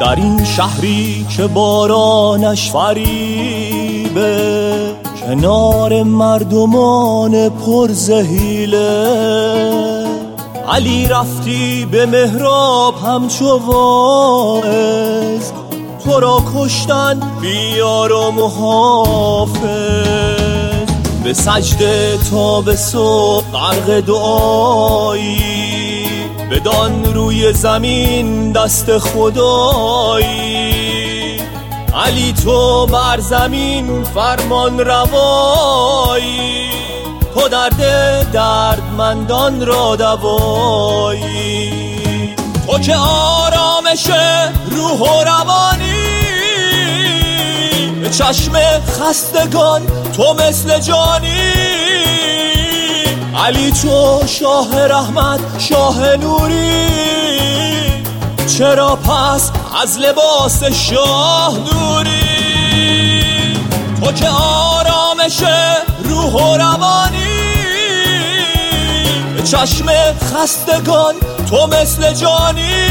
در این شهری که بارانش فریبه، کنار مردمان پرزحیله، علی رفتی به محراب همچو واعظ، تو را کشتن بیار و محافظ. به سجده تا به صبح غرق دعایی، بدان روی زمین دست خدایی. علی تو بر زمین فرمان روایی، تو درد دردمندان را دوایی. تو که آرامش روح و روانی، به چشم خستگان تو مثل جانی. علی تو شاه رحمت شاه نوری، چرا پس از لباس شاه دوری؟ تو که آرامش روح و روانی، به چشم خستگان تو مثل جانی.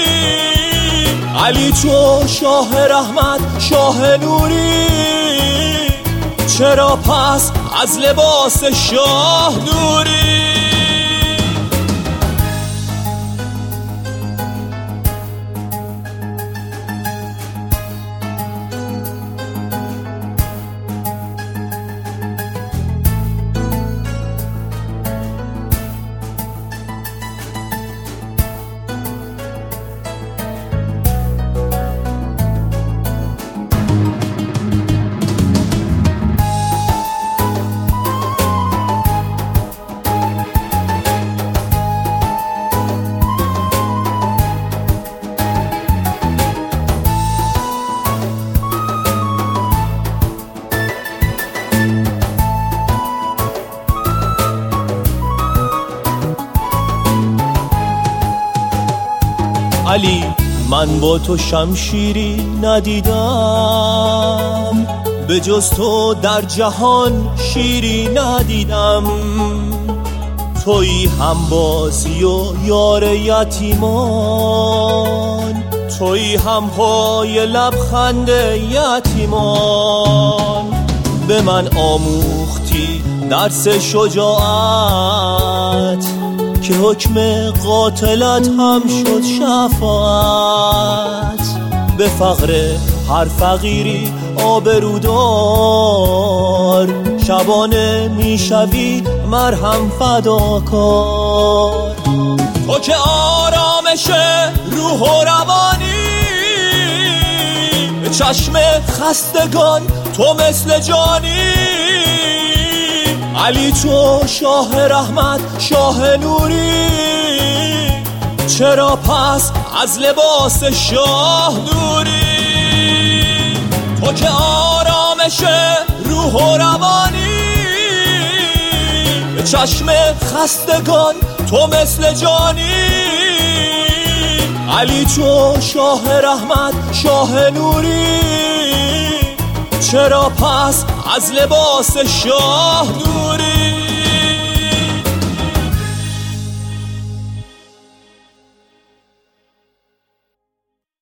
علی تو شاه رحمت شاه نوری، چرا پس از لباس شاه دوری؟ علی من با تو شمشیری ندیدم، به جز تو در جهان شیری ندیدم. تویی هم بازی و یار یتیمان، تویی هم پای لبخند یتیمان. به من آموختی درس شجاعت، که حکم قاتلت هم شد شفاعت. به فقر هر فقیری آبرودار، شبانه میشوی مرهم فداکار. تو که آرامش روح و روانی، به چشم خستگان تو مثل جانی. علی تو شاه رحمت شاه نوری، چرا پس از لباس شاه دوری؟ تو که آرامش روح و روانی، به چشم خستگان تو مثل جانی. علی تو شاه رحمت شاه نوری، چرا پس از لباس شاه دوری؟